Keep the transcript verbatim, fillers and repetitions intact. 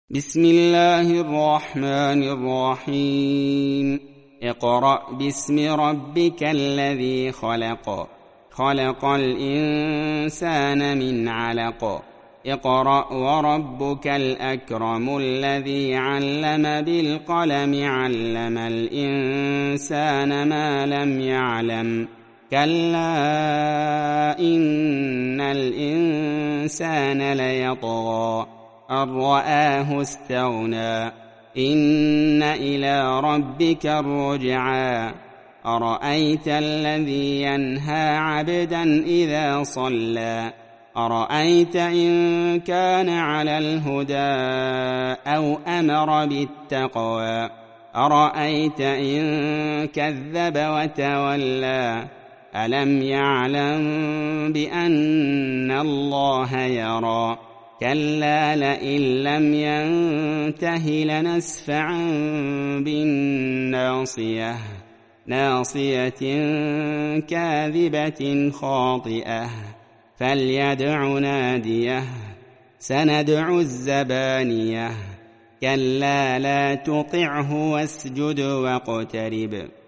بسم الله الرحمن الرحيم اقرأ باسم ربك الذي خلق خلق الإنسان من علق اقرأ وربك الأكرم الذي علم بالقلم علم الإنسان ما لم يعلم كلا إن الإنسان ليطغى أن رآه استغنى إن إلى ربك الرجعى أرأيت الذي ينهى عبدا إذا صلى أرأيت إن كان على الهدى أو أمر بالتقوى أرأيت إن كذب وتولى ألم يعلم بأن الله يرى كلا لئن لم ينته لنسفعا بالناصية ناصية كاذبة خاطئة فليدع ناديه سندع الزبانية كلا لا تطعه واسجد واقترب